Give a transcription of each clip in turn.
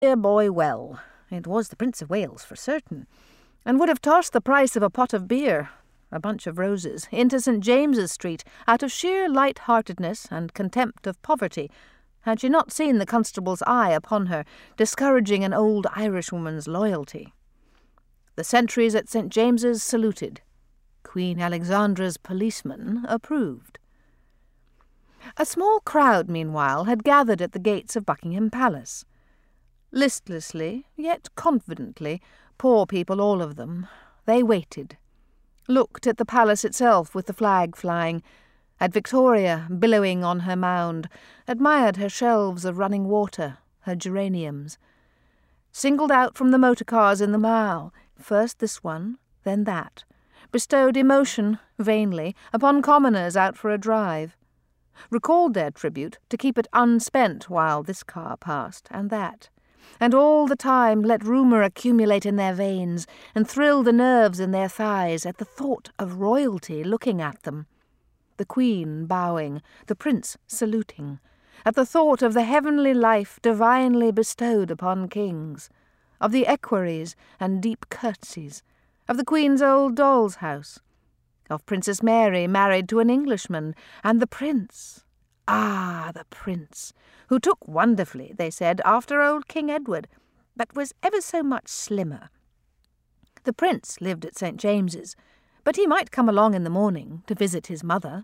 dear boy well. It was the Prince of Wales for certain, and would have tossed the price of a pot of beer, a bunch of roses, into St. James's Street out of sheer light-heartedness and contempt of poverty, had she not seen the constable's eye upon her, discouraging an old Irishwoman's loyalty. The sentries at St. James's saluted. Queen Alexandra's policeman approved. A small crowd, meanwhile, had gathered at the gates of Buckingham Palace. Listlessly, yet confidently, poor people all of them, they waited, looked at the palace itself with the flag flying, at Victoria billowing on her mound, admired her shelves of running water, her geraniums, singled out from the motor cars in the Mall, first this one, then that, bestowed emotion, vainly, upon commoners out for a drive, recalled their tribute to keep it unspent while this car passed and that, and all the time let rumour accumulate in their veins and thrill the nerves in their thighs at the thought of royalty looking at them, the Queen bowing, the Prince saluting, at the thought of the heavenly life divinely bestowed upon kings, of the equerries and deep curtsies, of the Queen's old doll's house, of Princess Mary married to an Englishman, and the Prince, the Prince, who took wonderfully, they said, after old King Edward, but was ever so much slimmer. The Prince lived at St. James's, but he might come along in the morning to visit his mother.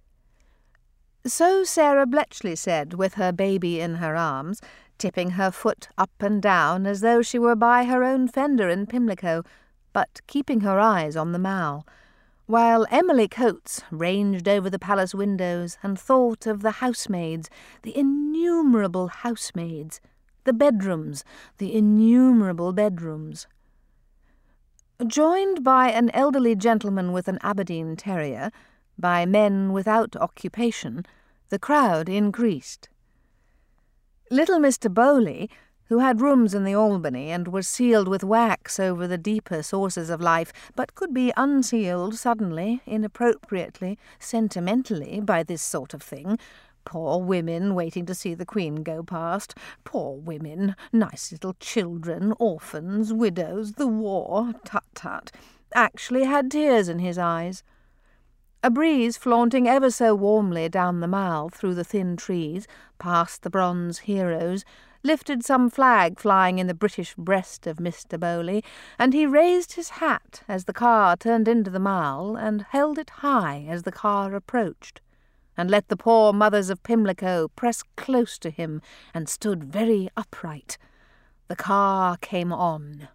So Sarah Bletchley said, with her baby in her arms, tipping her foot up and down as though she were by her own fender in Pimlico, but keeping her eyes on the Mall, while Emily Coates ranged over the palace windows and thought of the housemaids, the innumerable housemaids, the bedrooms, the innumerable bedrooms. Joined by an elderly gentleman with an Aberdeen terrier, by men without occupation, the crowd increased. Little Mr. Bowley, who had rooms in the Albany and was sealed with wax over the deeper sources of life, but could be unsealed suddenly, inappropriately, sentimentally by this sort of thing. Poor women waiting to see the Queen go past. Poor women, nice little children, orphans, widows, the war, tut-tut, actually had tears in his eyes. A breeze flaunting ever so warmly down the Mall through the thin trees, past the bronze heroes, lifted some flag flying in the British breast of Mr. Bowley, and he raised his hat as the car turned into the Mall, and held it high as the car approached, and let the poor mothers of Pimlico press close to him, and stood very upright. The car came on.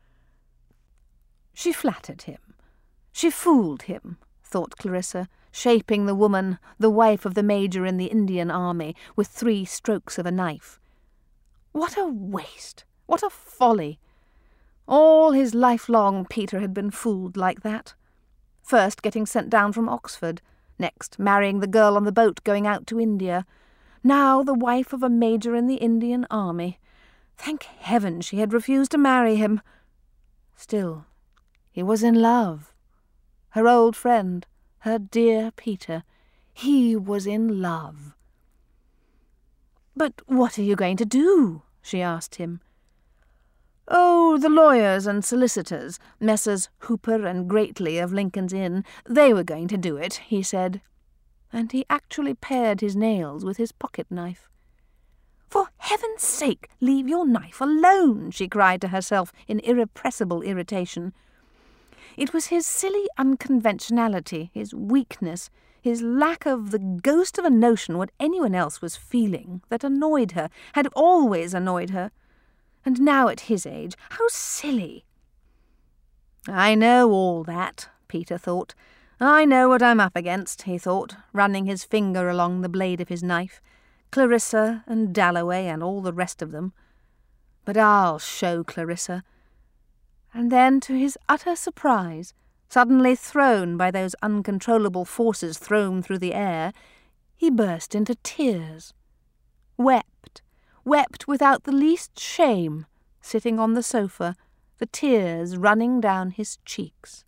She flattered him. She fooled him, thought Clarissa, shaping the woman, the wife of the major in the Indian army, with 3 strokes of a knife. What a waste! What a folly! All his life long Peter had been fooled like that. First getting sent down from Oxford, next marrying the girl on the boat going out to India, now the wife of a major in the Indian army. Thank heaven she had refused to marry him. Still, he was in love. Her old friend, her dear Peter, he was in love. "But what are you going to do?" she asked him. "Oh, the lawyers and solicitors, Messrs. Hooper and Greatley of Lincoln's Inn, they were going to do it," he said, and he actually pared his nails with his pocket-knife. "For heaven's sake, leave your knife alone," she cried to herself in irrepressible irritation. It was his silly unconventionality, his weakness, his lack of the ghost of a notion what anyone else was feeling, that annoyed her, had always annoyed her. And now at his age, how silly! "I know all that," Peter thought. "I know what I'm up against," he thought, running his finger along the blade of his knife. "Clarissa and Dalloway and all the rest of them. But I'll show Clarissa." And then, to his utter surprise, suddenly thrown by those uncontrollable forces thrown through the air, he burst into tears. Wept without the least shame, sitting on the sofa, the tears running down his cheeks.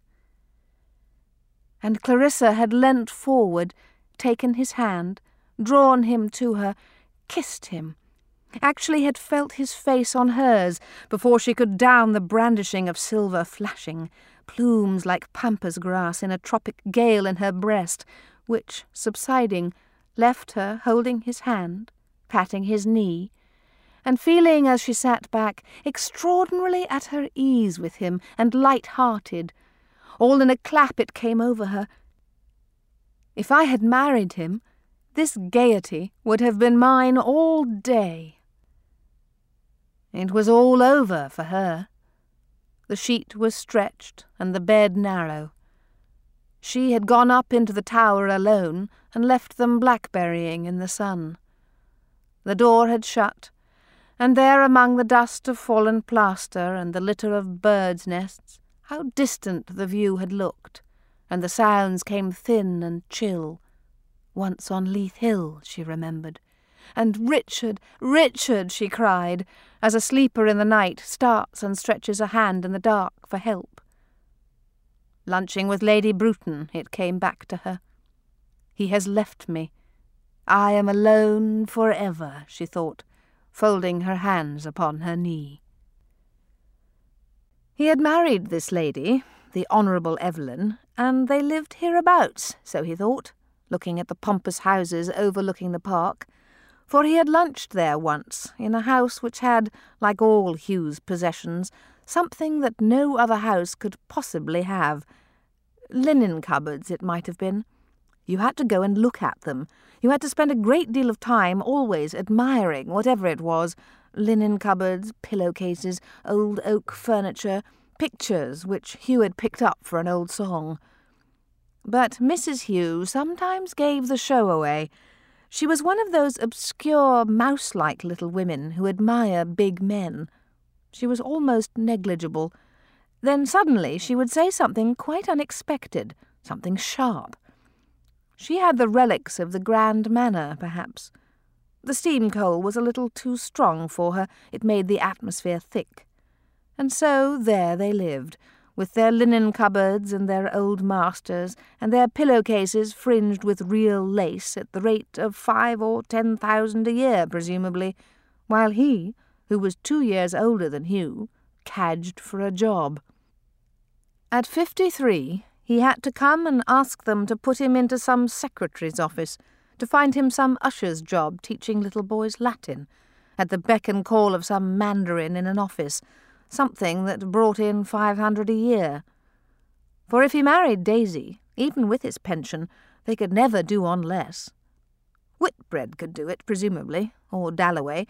And Clarissa had leant forward, taken his hand, drawn him to her, kissed him, actually had felt his face on hers before she could down the brandishing of silver flashing, plumes like pampas grass in a tropic gale in her breast, which, subsiding, left her holding his hand, patting his knee, and feeling as she sat back extraordinarily at her ease with him and light-hearted. All in a clap it came over her. If I had married him, this gaiety would have been mine all day. It was all over for her. The sheet was stretched and the bed narrow. She had gone up into the tower alone and left them blackberrying in the sun. The door had shut, and there among the dust of fallen plaster and the litter of birds' nests, how distant the view had looked, and the sounds came thin and chill. Once on Leith Hill, she remembered. And Richard, Richard, she cried, as a sleeper in the night starts and stretches a hand in the dark for help. Lunching with Lady Bruton, it came back to her. He has left me. I am alone for ever, she thought, folding her hands upon her knee. He had married this lady, the Honourable Evelyn, and they lived hereabouts, so he thought, looking at the pompous houses overlooking the park, for he had lunched there once, in a house which had, like all Hugh's possessions, something that no other house could possibly have. Linen cupboards, it might have been. You had to go and look at them. You had to spend a great deal of time always admiring whatever it was. Linen cupboards, pillowcases, old oak furniture, pictures which Hugh had picked up for an old song. But Mrs. Hugh sometimes gave the show away. She was one of those obscure, mouse-like little women who admire big men. She was almost negligible. Then suddenly she would say something quite unexpected, something sharp. She had the relics of the grand manner, perhaps. The steam coal was a little too strong for her. It made the atmosphere thick. And so there they lived, with their linen cupboards and their old masters, and their pillowcases fringed with real lace at the rate of 5,000 or 10,000 a year, presumably, while he, who was 2 years older than Hugh, cadged for a job. At 53, he had to come and ask them to put him into some secretary's office, to find him some usher's job teaching little boys Latin, at the beck and call of some mandarin in an office, something that brought in 500 a year. For if he married Daisy, even with his pension, they could never do on less. Whitbread could do it, presumably, or Dalloway.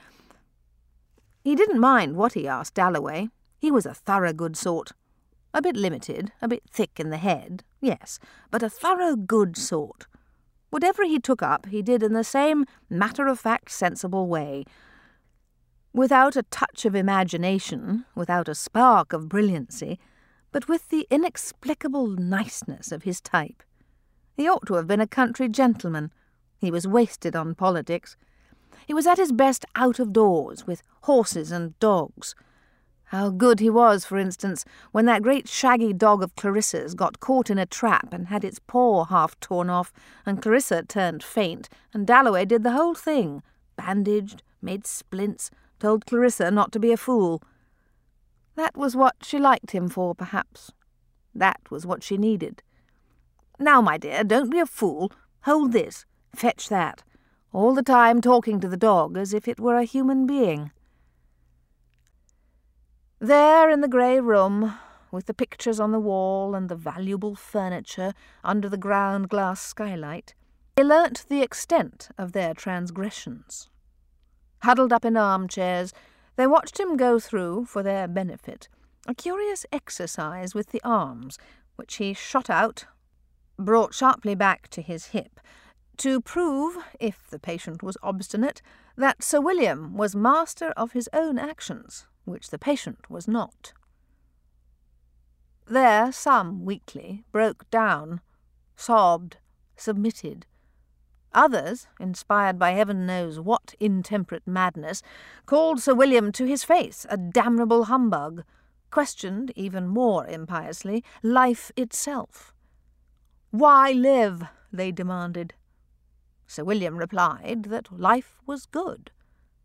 He didn't mind what he asked Dalloway. He was a thorough good sort. A bit limited, a bit thick in the head, yes, but a thorough good sort. Whatever he took up, he did in the same matter-of-fact, sensible way, without a touch of imagination, without a spark of brilliancy, but with the inexplicable niceness of his type. He ought to have been a country gentleman. He was wasted on politics. He was at his best out of doors, with horses and dogs. How good he was, for instance, when that great shaggy dog of Clarissa's got caught in a trap and had its paw half torn off, and Clarissa turned faint, and Dalloway did the whole thing, bandaged, made splints, told Clarissa not to be a fool. That was what she liked him for, perhaps. That was what she needed. Now, my dear, don't be a fool. Hold this. Fetch that. All the time talking to the dog as if it were a human being. There in the grey room, with the pictures on the wall and the valuable furniture under the ground-glass skylight, they learnt the extent of their transgressions. Huddled up in armchairs, they watched him go through, for their benefit, a curious exercise with the arms, which he shot out, brought sharply back to his hip, to prove, if the patient was obstinate, that Sir William was master of his own actions, which the patient was not. There some, weakly, broke down, sobbed, submitted. Others, inspired by heaven knows what intemperate madness, called Sir William to his face a damnable humbug, questioned, even more impiously, life itself. Why live? They demanded. Sir William replied that life was good.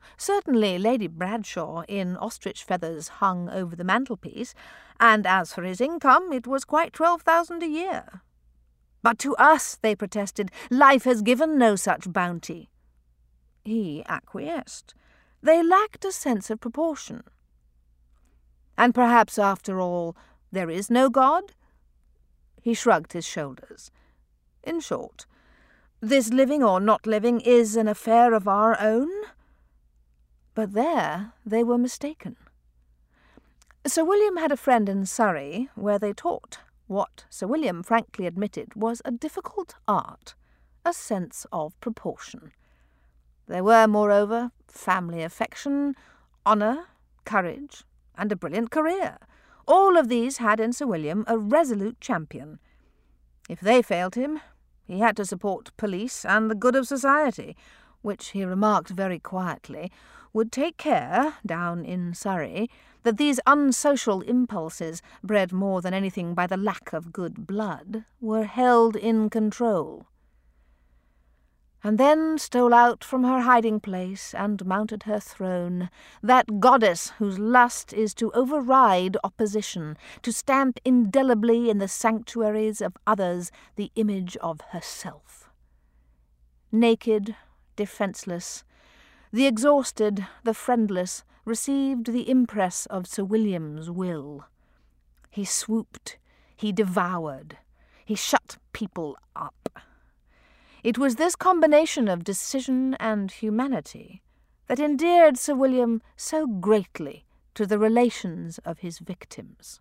Certainly Lady Bradshaw in ostrich feathers hung over the mantelpiece, and as for his income, it was quite 12,000 a year. But to us, they protested, life has given no such bounty. He acquiesced. They lacked a sense of proportion. And perhaps, after all, there is no God? He shrugged his shoulders. In short, this living or not living is an affair of our own? But there they were mistaken. Sir William had a friend in Surrey where they taught what Sir William frankly admitted was a difficult art, a sense of proportion. There were, moreover, family affection, honour, courage, and a brilliant career. All of these had in Sir William a resolute champion. If they failed him, he had to support police and the good of society, which, he remarked very quietly, would take care, down in Surrey, that these unsocial impulses, bred more than anything by the lack of good blood, were held in control. And then stole out from her hiding-place and mounted her throne, that goddess whose lust is to override opposition, to stamp indelibly in the sanctuaries of others the image of herself. Naked, defenceless, the exhausted, the friendless, received the impress of Sir William's will. He swooped, he devoured, he shut people up. It was this combination of decision and humanity that endeared Sir William so greatly to the relations of his victims.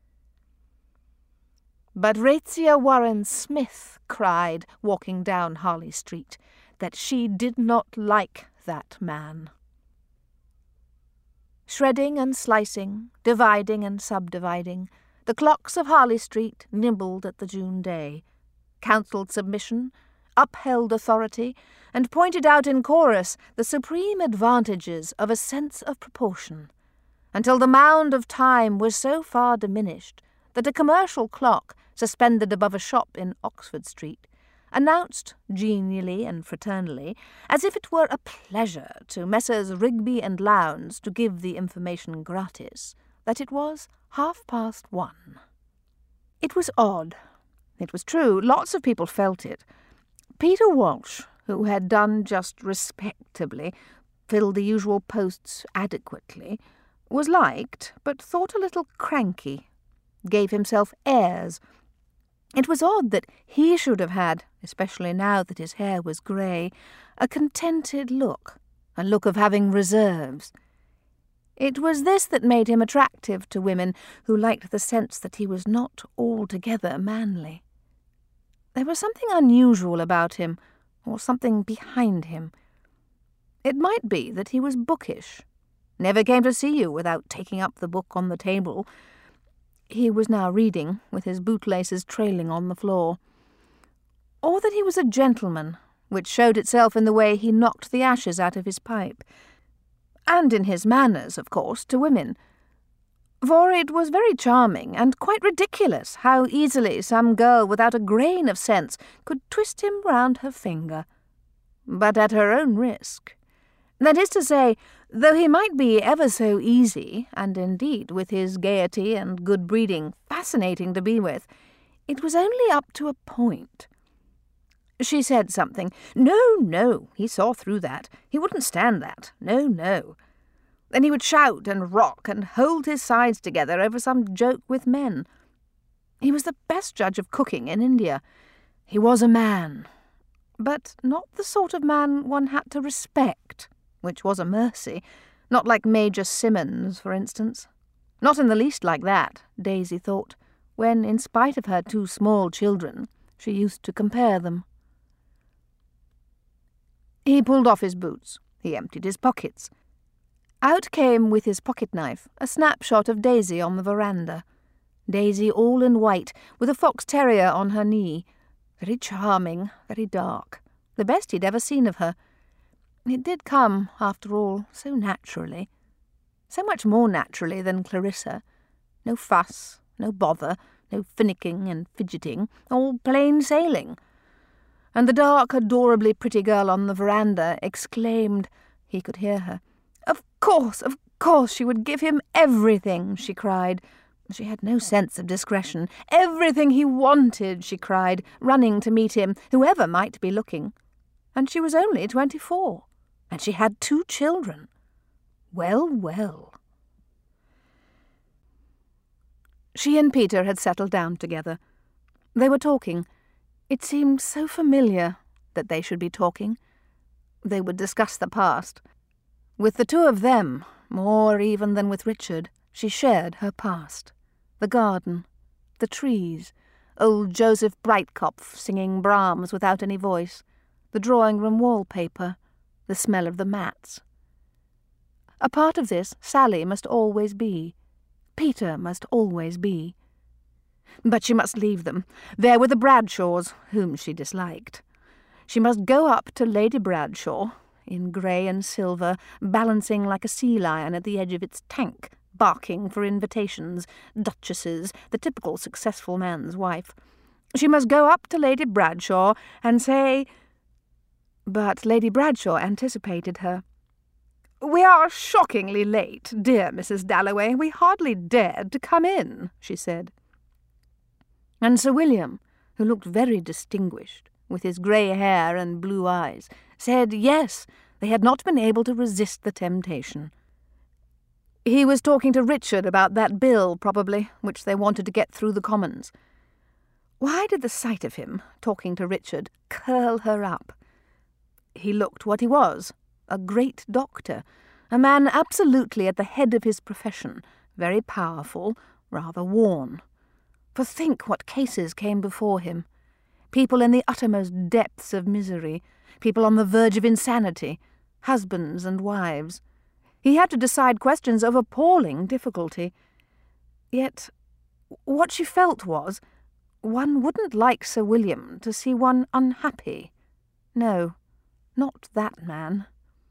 But Ratia Warren Smith cried, walking down Harley Street, that she did not like that man. Shredding and slicing, dividing and subdividing, the clocks of Harley Street nibbled at the June day, counselled submission, upheld authority, and pointed out in chorus the supreme advantages of a sense of proportion, until the mound of time was so far diminished that a commercial clock, suspended above a shop in Oxford Street, announced genially and fraternally, as if it were a pleasure to Messrs. Rigby and Lowndes to give the information gratis, that it was 1:30. It was odd. It was true, lots of people felt it. Peter Walsh, who had done just respectably, filled the usual posts adequately, was liked, but thought a little cranky, gave himself airs. It was odd that he should have had, especially now that his hair was grey, a contented look, a look of having reserves. It was this that made him attractive to women who liked the sense that he was not altogether manly. There was something unusual about him, or something behind him. It might be that he was bookish, never came to see you without taking up the book on the table. He was now reading, with his bootlaces trailing on the floor. Or that he was a gentleman, which showed itself in the way he knocked the ashes out of his pipe, and in his manners, of course, to women. For it was very charming and quite ridiculous how easily some girl without a grain of sense could twist him round her finger, but at her own risk. That is to say, though he might be ever so easy, and indeed with his gaiety and good breeding fascinating to be with, it was only up to a point. She said something. No, he saw through that. He wouldn't stand that. No. Then he would shout and rock and hold his sides together over some joke with men. He was the best judge of cooking in India. He was a man, but not the sort of man one had to respect, which was a mercy, not like Major Simmons, for instance. Not in the least like that, Daisy thought, when, in spite of her 2 small children, she used to compare them. He pulled off his boots. He emptied his pockets. Out came, with his pocket-knife, a snapshot of Daisy on the veranda. Daisy all in white, with a fox terrier on her knee. Very charming, very dark. The best he'd ever seen of her. It did come, after all, so naturally. So much more naturally than Clarissa. No fuss, no bother, no finicking and fidgeting, all plain sailing. And the dark, adorably pretty girl on the veranda exclaimed, he could hear her, Of course she would give him everything, she cried. She had no sense of discretion. Everything he wanted, she cried, running to meet him, whoever might be looking. And she was only 24, and she had 2 children. Well, well. She and Peter had settled down together. They were talking. It seemed so familiar that they should be talking. They would discuss the past. With the 2 of them, more even than with Richard, she shared her past. The garden, the trees, old Joseph Breitkopf singing Brahms without any voice, the drawing-room wallpaper, the smell of the mats. A part of this Sally must always be. Peter must always be. But she must leave them. There were the Bradshaws, whom she disliked. She must go up to Lady Bradshaw, in grey and silver, balancing like a sea lion at the edge of its tank, barking for invitations, duchesses, the typical successful man's wife. She must go up to Lady Bradshaw and say... But Lady Bradshaw anticipated her. "We are shockingly late, dear Mrs. Dalloway. We hardly dared to come in," she said. And Sir William, who looked very distinguished, with his grey hair and blue eyes, said yes, they had not been able to resist the temptation. He was talking to Richard about that bill, probably, which they wanted to get through the Commons. Why did the sight of him, talking to Richard, curl her up? He looked what he was, a great doctor, a man absolutely at the head of his profession, very powerful, rather worn. For think what cases came before him. People in the uttermost depths of misery, people on the verge of insanity, husbands and wives. He had to decide questions of appalling difficulty. Yet what she felt was, one wouldn't like Sir William to see one unhappy. No, not that man.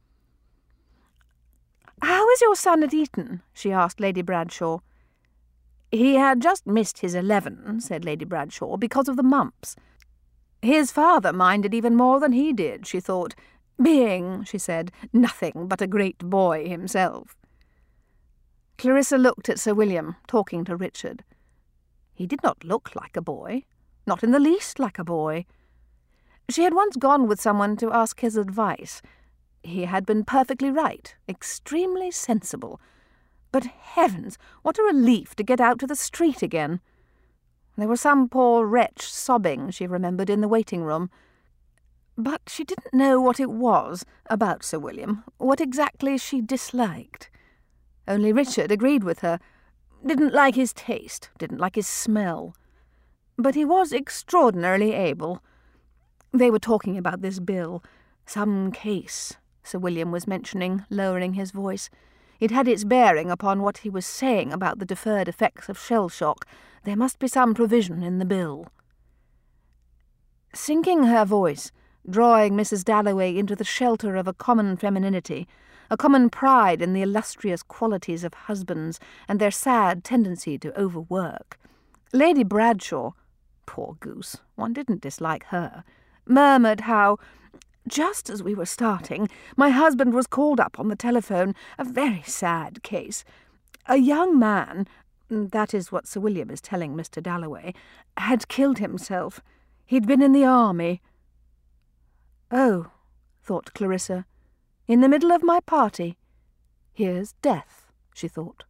"How is your son at Eton?" she asked Lady Bradshaw. "He had just missed his 11, said Lady Bradshaw, because of the mumps. His father minded even more than he did, she thought, being, she said, nothing but a great boy himself." Clarissa looked at Sir William, talking to Richard. He did not look like a boy, not in the least like a boy. She had once gone with someone to ask his advice. He had been perfectly right, extremely sensible. But heavens, what a relief to get out to the street again! There was some poor wretch sobbing, she remembered, in the waiting-room. But she didn't know what it was about Sir William, what exactly she disliked. Only Richard agreed with her, didn't like his taste, didn't like his smell. But he was extraordinarily able. They were talking about this bill, some case, Sir William was mentioning, lowering his voice. It had its bearing upon what he was saying about the deferred effects of shell shock. There must be some provision in the bill. Sinking her voice, drawing Mrs. Dalloway into the shelter of a common femininity, a common pride in the illustrious qualities of husbands and their sad tendency to overwork, Lady Bradshaw, poor goose, one didn't dislike her, murmured how, just as we were starting, my husband was called up on the telephone, a very sad case. A young man, that is what Sir William is telling Mr. Dalloway, had killed himself. He'd been in the army. Oh, thought Clarissa, in the middle of my party. Here's death, she thought.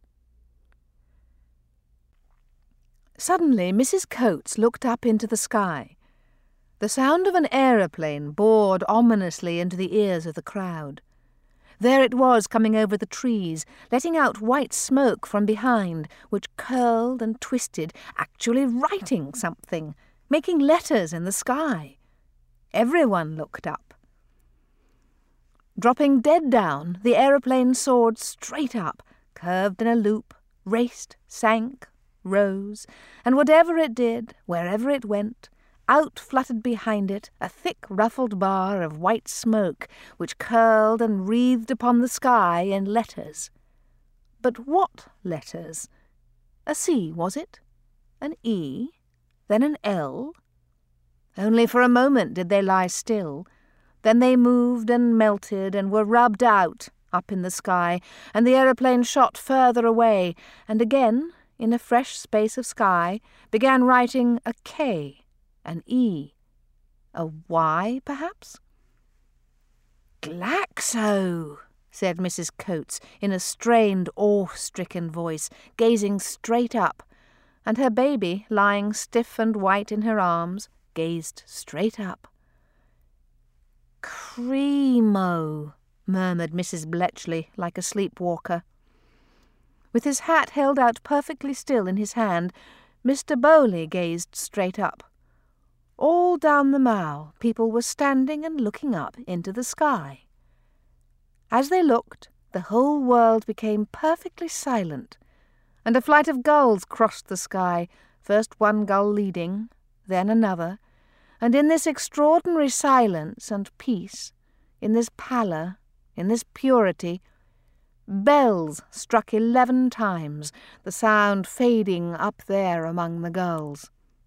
Suddenly Mrs. Coates looked up into the sky. The sound of an aeroplane bored ominously into the ears of the crowd. There it was coming over the trees, letting out white smoke from behind, which curled and twisted, actually writing something, making letters in the sky. Everyone looked up. Dropping dead down, the aeroplane soared straight up, curved in a loop, raced, sank, rose, and whatever it did, wherever it went, out fluttered behind it a thick ruffled bar of white smoke, which curled and wreathed upon the sky in letters. But what letters? A C, was it? An E? Then an L? Only for a moment did they lie still. Then they moved and melted and were rubbed out, up in the sky, and the aeroplane shot further away, and again, in a fresh space of sky, began writing a K, an E, a Y, perhaps? "Glaxo!" said Mrs. Coates in a strained, awe-stricken voice, gazing straight up, and her baby, lying stiff and white in her arms, gazed straight up. "Cremo," murmured Mrs. Bletchley, like a sleepwalker. With his hat held out perfectly still in his hand, Mr. Bowley gazed straight up. All down the Mall, people were standing and looking up into the sky. As they looked, the whole world became perfectly silent, and a flight of gulls crossed the sky, first one gull leading, then another, and in this extraordinary silence and peace, in this pallor, in this purity, bells struck 11 times, the sound fading up there among the gulls.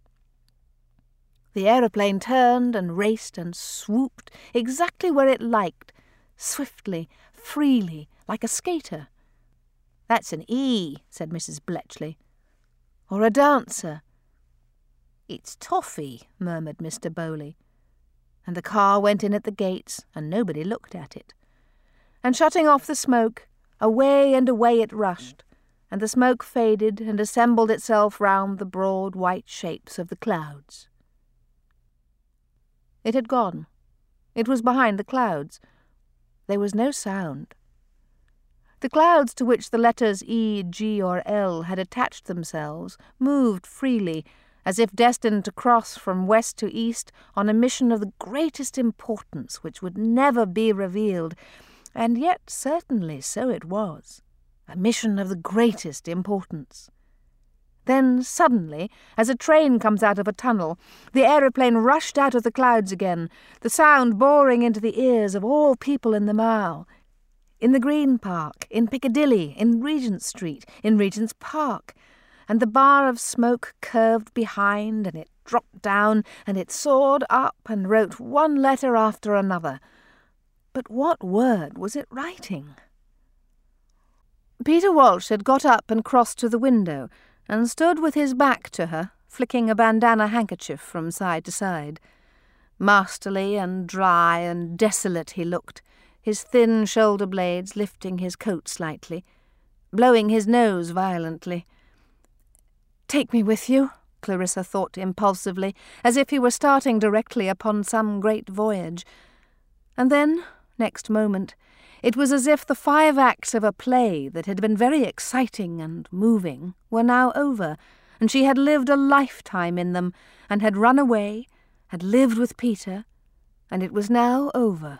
The aeroplane turned and raced and swooped exactly where it liked, swiftly, freely, like a skater. "That's an E," said Mrs. Bletchley. "Or a dancer." "It's toffee," murmured Mr. Bowley. And the car went in at the gates, and nobody looked at it. And shutting off the smoke, away and away it rushed, and the smoke faded and assembled itself round the broad white shapes of the clouds. It had gone. It was behind the clouds. There was no sound. The clouds to which the letters E, G, or L had attached themselves moved freely, as if destined to cross from west to east on a mission of the greatest importance which would never be revealed, and yet certainly so it was, a mission of the greatest importance. Then suddenly, as a train comes out of a tunnel, the aeroplane rushed out of the clouds again, the sound boring into the ears of all people in the Mall. In the Green Park, in Piccadilly, in Regent Street, in Regent's Park, and the bar of smoke curved behind, and it dropped down, and it soared up and wrote one letter after another. But what word was it writing? Peter Walsh had got up and crossed to the window, and stood with his back to her, flicking a bandana handkerchief from side to side. Masterly and dry and desolate he looked, his thin shoulder-blades lifting his coat slightly, blowing his nose violently. "Take me with you," Clarissa thought impulsively, as if he were starting directly upon some great voyage. And then, next moment, it was as if the 5 acts of a play that had been very exciting and moving were now over, and she had lived a lifetime in them, and had run away, had lived with Peter, and it was now over.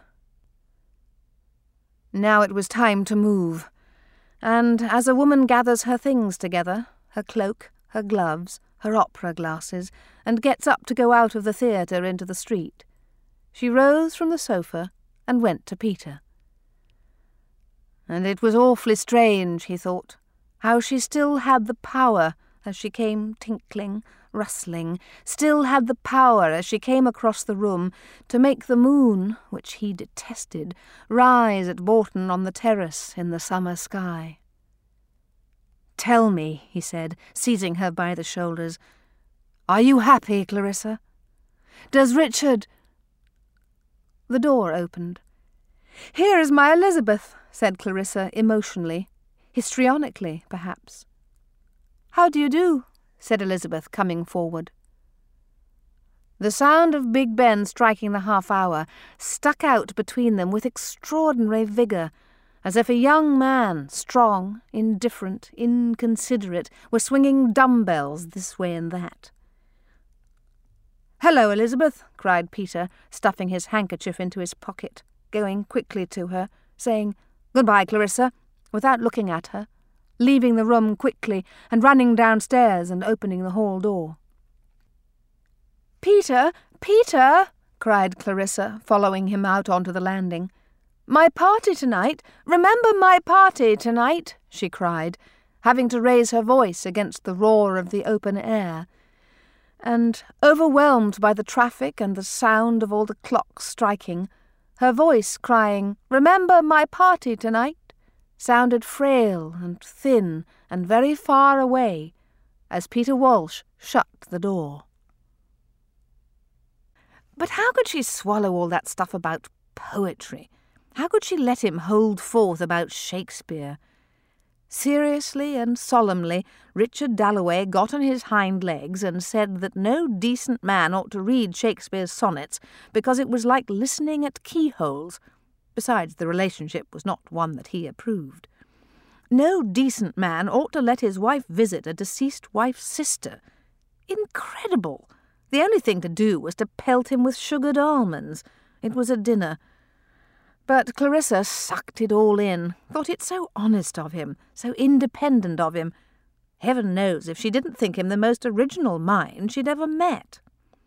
Now it was time to move, and as a woman gathers her things together, her cloak, her gloves, her opera glasses, and gets up to go out of the theatre into the street, she rose from the sofa and went to Peter. And it was awfully strange, he thought, how she still had the power as she came tinkling, rustling, still had the power as she came across the room to make the moon, which he detested, rise at Bolton on the terrace in the summer sky. "Tell me," he said, seizing her by the shoulders, "are you happy, Clarissa? Does Richard—" The door opened. "Here is my Elizabeth," said Clarissa emotionally, histrionically, perhaps. "How do you do?" said Elizabeth, coming forward. The sound of Big Ben striking the half-hour stuck out between them with extraordinary vigour, as if a young man, strong, indifferent, inconsiderate, were swinging dumbbells this way and that. "Hello, Elizabeth," cried Peter, stuffing his handkerchief into his pocket, going quickly to her, saying, "Goodbye, Clarissa," without looking at her, leaving the room quickly and running downstairs and opening the hall door. "Peter, Peter!" cried Clarissa, following him out onto the landing. "My party tonight! Remember my party tonight!" she cried, having to raise her voice against the roar of the open air. And, overwhelmed by the traffic and the sound of all the clocks striking, Her voice crying, "Remember my party tonight," sounded frail and thin and very far away as Peter Walsh shut the door. But how could she swallow all that stuff about poetry? How could she let him hold forth about Shakespeare? Seriously and solemnly, Richard Dalloway got on his hind legs and said that no decent man ought to read Shakespeare's sonnets because it was like listening at keyholes. Besides, the relationship was not one that he approved. No decent man ought to let his wife visit a deceased wife's sister. Incredible! The only thing to do was to pelt him with sugared almonds. It was a dinner. But Clarissa sucked it all in, thought it so honest of him, so independent of him. Heaven knows if she didn't think him the most original mind she'd ever met.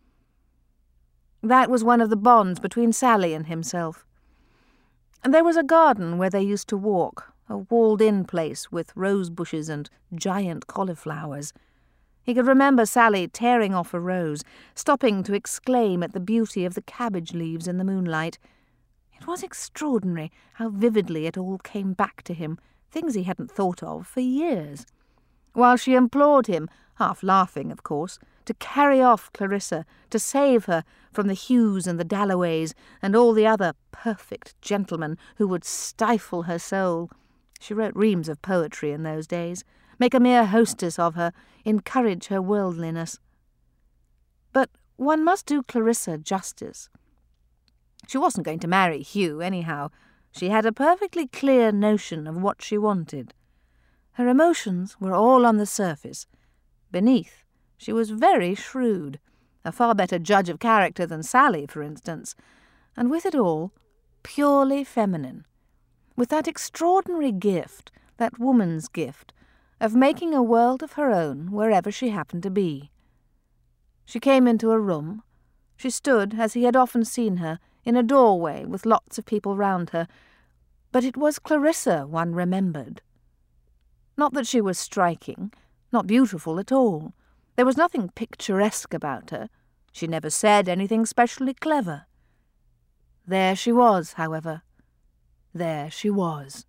That was one of the bonds between Sally and himself. And there was a garden where they used to walk, a walled-in place with rose bushes and giant cauliflowers. He could remember Sally tearing off a rose, stopping to exclaim at the beauty of the cabbage leaves in the moonlight. It was extraordinary how vividly it all came back to him, things he hadn't thought of for years. While she implored him, half laughing of course, to carry off Clarissa, to save her from the Hughs and the Dalloways and all the other perfect gentlemen who would stifle her soul. She wrote reams of poetry in those days, make a mere hostess of her, encourage her worldliness. But one must do Clarissa justice. She wasn't going to marry Hugh anyhow. She had a perfectly clear notion of what she wanted. Her emotions were all on the surface. Beneath, she was very shrewd, a far better judge of character than Sally, for instance, and with it all, purely feminine, with that extraordinary gift, that woman's gift, of making a world of her own wherever she happened to be. She came into a room. She stood, as he had often seen her, in a doorway with lots of people round her, but it was Clarissa one remembered. Not that she was striking, not beautiful at all. There was nothing picturesque about her. She never said anything specially clever. There she was, however. There she was.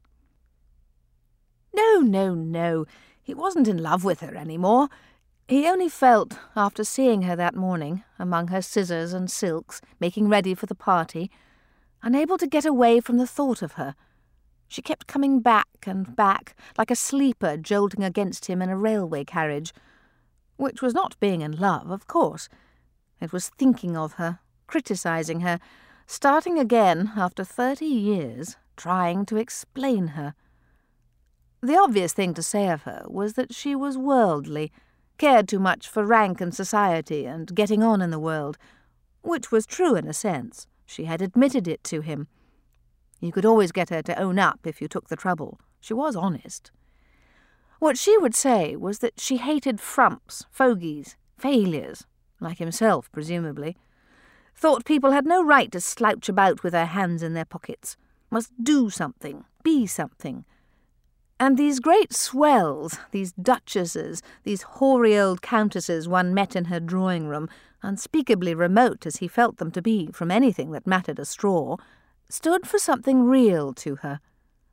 No, he wasn't in love with her any more. He only felt, after seeing her that morning, among her scissors and silks, making ready for the party, unable to get away from the thought of her. She kept coming back and back, like a sleeper jolting against him in a railway carriage, which was not being in love, of course. It was thinking of her, criticising her, starting again after 30 years, trying to explain her. The obvious thing to say of her was that she was worldly, cared too much for rank and society and getting on in the world, which was true in a sense. She had admitted it to him. You could always get her to own up if you took the trouble. She was honest. What she would say was that she hated frumps, fogies, failures, like himself, presumably. Thought people had no right to slouch about with their hands in their pockets. Must do something, be something. And these great swells, these duchesses, these hoary old countesses one met in her drawing-room, unspeakably remote as he felt them to be from anything that mattered a straw, stood for something real to her.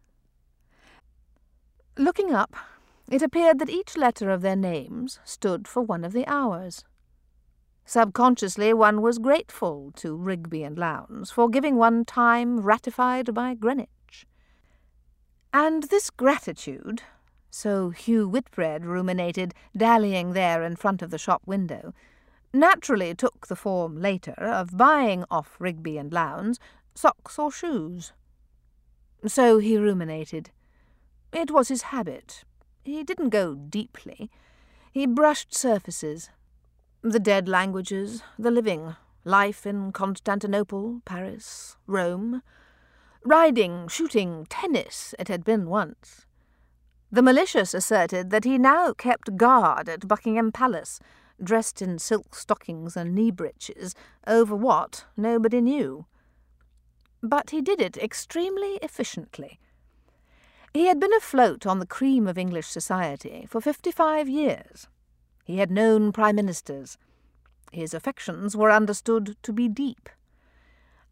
Looking up, it appeared that each letter of their names stood for one of the hours. Subconsciously one was grateful to Rigby and Lowndes for giving one time ratified by Greenwich. And this gratitude, so Hugh Whitbread ruminated, dallying there in front of the shop window, naturally took the form later of buying off Rigby and Lowndes socks or shoes. So he ruminated. It was his habit. He didn't go deeply. He brushed surfaces. The dead languages, the living, life in Constantinople, Paris, Rome. Riding, shooting, tennis it had been once. The malicious asserted that he now kept guard at Buckingham Palace, dressed in silk stockings and knee-breeches, over what nobody knew. But he did it extremely efficiently. He had been afloat on the cream of English society for 55 years. He had known prime ministers. His affections were understood to be deep.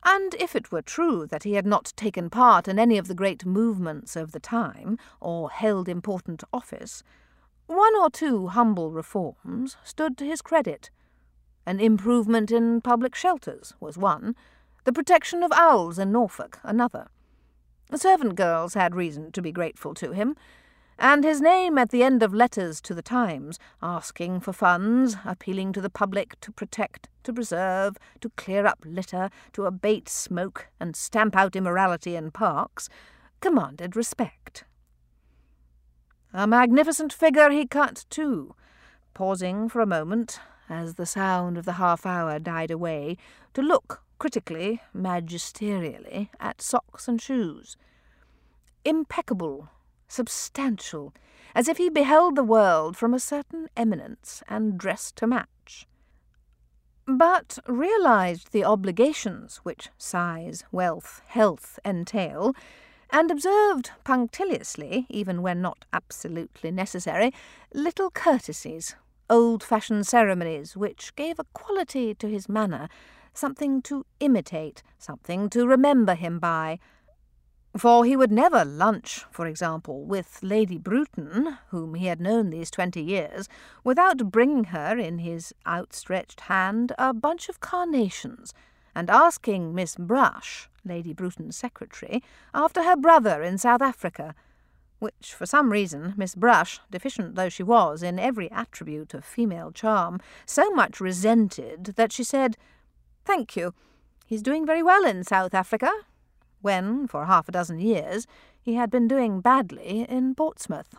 And if it were true that he had not taken part in any of the great movements of the time, or held important office, one or two humble reforms stood to his credit. An improvement in public shelters was one, the protection of owls in Norfolk another. Servant girls had reason to be grateful to him, and his name at the end of letters to the Times, asking for funds, appealing to the public to protect, to preserve, to clear up litter, to abate smoke, and stamp out immorality in parks, commanded respect. A magnificent figure he cut, too, pausing for a moment, as the sound of the half-hour died away, to look critically, magisterially, at socks and shoes. Impeccable, substantial, as if he beheld the world from a certain eminence and dressed to match. But realized the obligations which size, wealth, health entail, and observed punctiliously, even when not absolutely necessary, little courtesies, old-fashioned ceremonies which gave a quality to his manner, something to imitate, something to remember him by. For he would never lunch, for example, with Lady Bruton, whom he had known these 20 years, without bringing her in his outstretched hand a bunch of carnations, and asking Miss Brush, Lady Bruton's secretary, after her brother in South Africa, which for some reason Miss Brush, deficient though she was in every attribute of female charm, so much resented that she said, "Thank you, he's doing very well in South Africa," when, for 6 years, he had been doing badly in Portsmouth.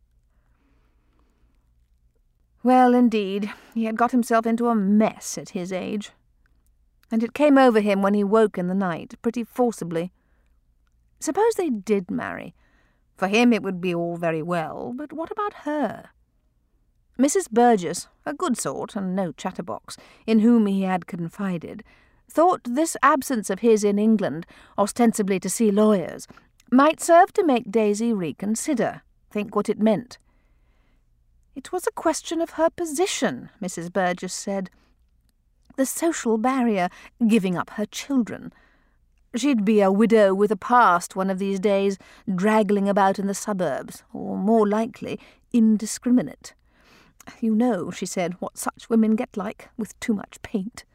Well, indeed, he had got himself into a mess at his age. And it came over him when he woke in the night, pretty forcibly. Suppose they did marry. For him it would be all very well, but what about her? Mrs. Burgess, a good sort and no chatterbox, in whom he had confided, thought this absence of his in England, ostensibly to see lawyers, might serve to make Daisy reconsider, think what it meant. It was a question of her position, Mrs. Burgess said. The social barrier, giving up her children. She'd be a widow with a past one of these days, draggling about in the suburbs, or more likely, indiscriminate. You know, she said, what such women get like, with too much paint.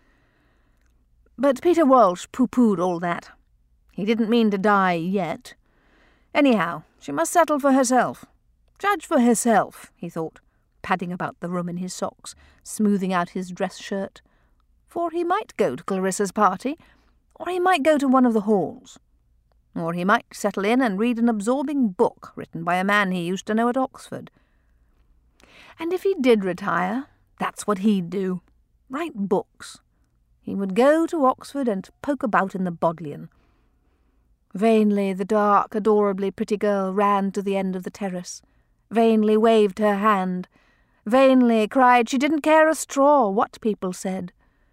But Peter Walsh pooh-poohed all that. He didn't mean to die yet. Anyhow, she must settle for herself. Judge for herself, he thought, padding about the room in his socks, smoothing out his dress shirt. For he might go to Clarissa's party, or he might go to one of the halls, or he might settle in and read an absorbing book written by a man he used to know at Oxford. And if he did retire, that's what he'd do, write books. He would go to Oxford and poke about in the Bodleian. Vainly the dark, adorably pretty girl ran to the end of the terrace, vainly waved her hand, vainly cried she didn't care a straw what people said.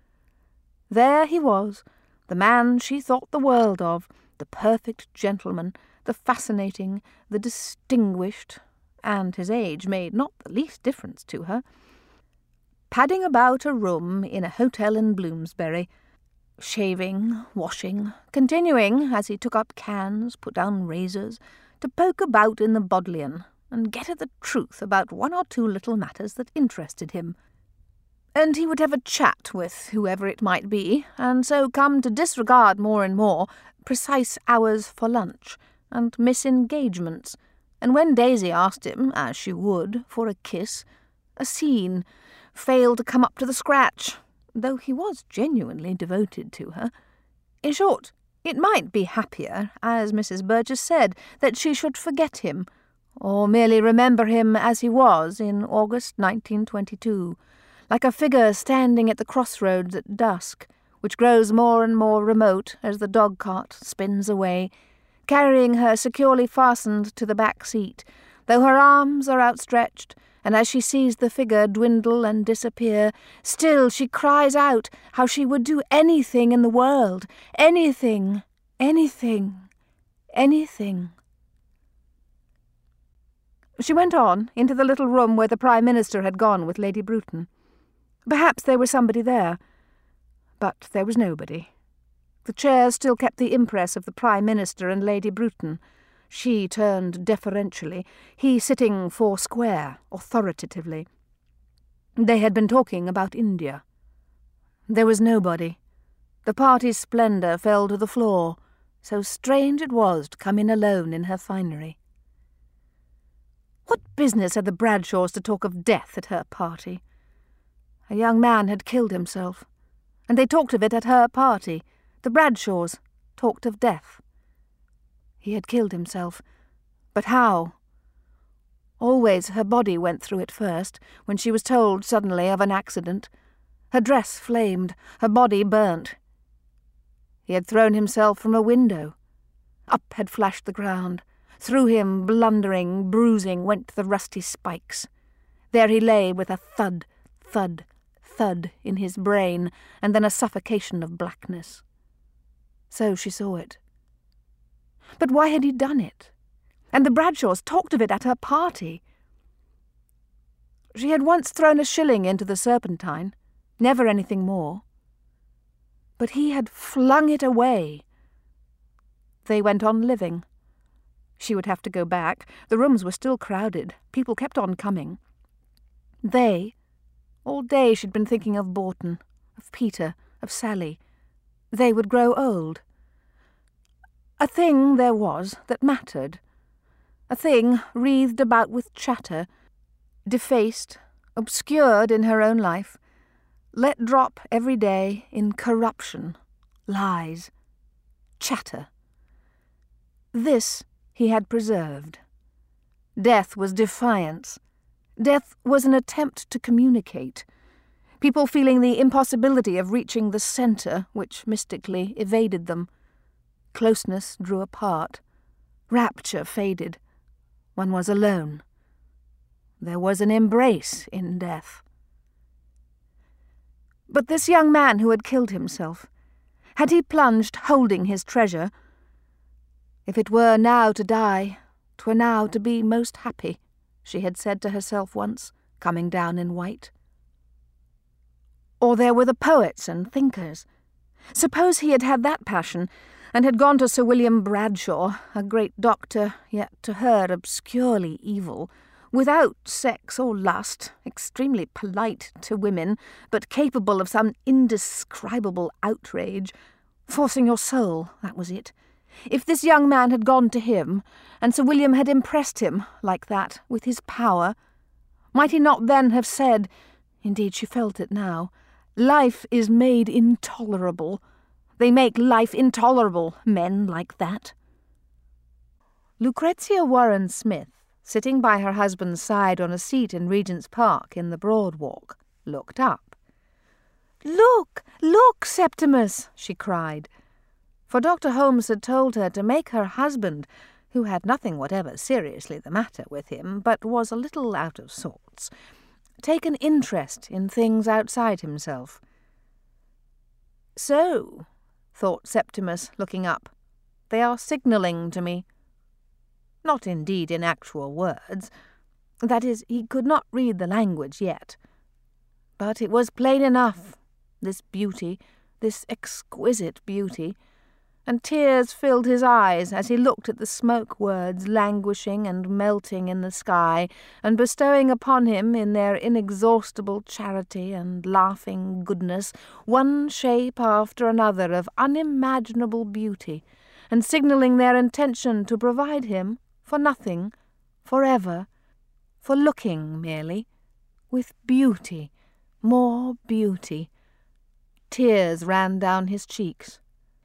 There he was, the man she thought the world of, the perfect gentleman, the fascinating, the distinguished, and his age made not the least difference to her, padding about a room in a hotel in Bloomsbury, shaving, washing, continuing, as he took up cans, put down razors, to poke about in the Bodleian, and get at the truth about one or two little matters that interested him. And he would have a chat with whoever it might be, and so come to disregard more and more precise hours for lunch, and miss engagements, and when Daisy asked him, as she would, for a kiss, a scene, fail to come up to the scratch, though he was genuinely devoted to her. In short, it might be happier, as Mrs. Burgess said, that she should forget him, or merely remember him as he was in August 1922, like a figure standing at the crossroads at dusk, which grows more and more remote as the dog-cart spins away, carrying her securely fastened to the back seat, though her arms are outstretched, and as she sees the figure dwindle and disappear, still she cries out how she would do anything in the world, anything, anything, anything. She went on into the little room where the Prime Minister had gone with Lady Bruton. Perhaps there was somebody there, but there was nobody. The chairs still kept the impress of the Prime Minister and Lady Bruton. She turned deferentially, he sitting foursquare, authoritatively. They had been talking about India. There was nobody. The party's splendour fell to the floor. So strange it was to come in alone in her finery. What business had the Bradshaws to talk of death at her party? A young man had killed himself, and they talked of it at her party. The Bradshaws talked of death. He had killed himself, but how? Always her body went through it first, when she was told suddenly of an accident. Her dress flamed, her body burnt. He had thrown himself from a window. Up had flashed the ground. Through him, blundering, bruising, went the rusty spikes. There he lay with a thud, thud, thud in his brain, and then a suffocation of blackness. So she saw it. But why had he done it? And the Bradshaws talked of it at her party. She had once thrown a shilling into the Serpentine, never anything more. But he had flung it away. They went on living. She would have to go back. The rooms were still crowded. People kept on coming. All day she'd been thinking of Borton, of Peter, of Sally. They would grow old. A thing there was that mattered. A thing wreathed about with chatter, defaced, obscured in her own life, let drop every day in corruption, lies, chatter. This he had preserved. Death was defiance. Death was an attempt to communicate. People feeling the impossibility of reaching the centre which mystically evaded them. Closeness drew apart. Rapture faded. One was alone. There was an embrace in death. But this young man who had killed himself, had he plunged holding his treasure? If it were now to die, 'twere now to be most happy, she had said to herself once, coming down in white. Or there were the poets and thinkers. Suppose he had had that passion, and had gone to Sir William Bradshaw, a great doctor, yet to her obscurely evil, without sex or lust, extremely polite to women, but capable of some indescribable outrage. Forcing your soul, that was it. If this young man had gone to him, and Sir William had impressed him, like that, with his power, might he not then have said, indeed she felt it now, life is made intolerable. They make life intolerable, men like that. Lucrezia Warren Smith, sitting by her husband's side on a seat in Regent's Park in the Broad Walk, looked up. "Look, look, Septimus!" she cried. For Dr. Holmes had told her to make her husband, who had nothing whatever seriously the matter with him, but was a little out of sorts, take an interest in things outside himself. So, thought Septimus, looking up, they are signalling to me. Not indeed in actual words. That is, he could not read the language yet. But it was plain enough, this beauty, this exquisite beauty, and tears filled his eyes as he looked at the smoke words languishing and melting in the sky, and bestowing upon him in their inexhaustible charity and laughing goodness one shape after another of unimaginable beauty, and signalling their intention to provide him for nothing, forever, for looking merely, with beauty, more beauty. Tears ran down his cheeks.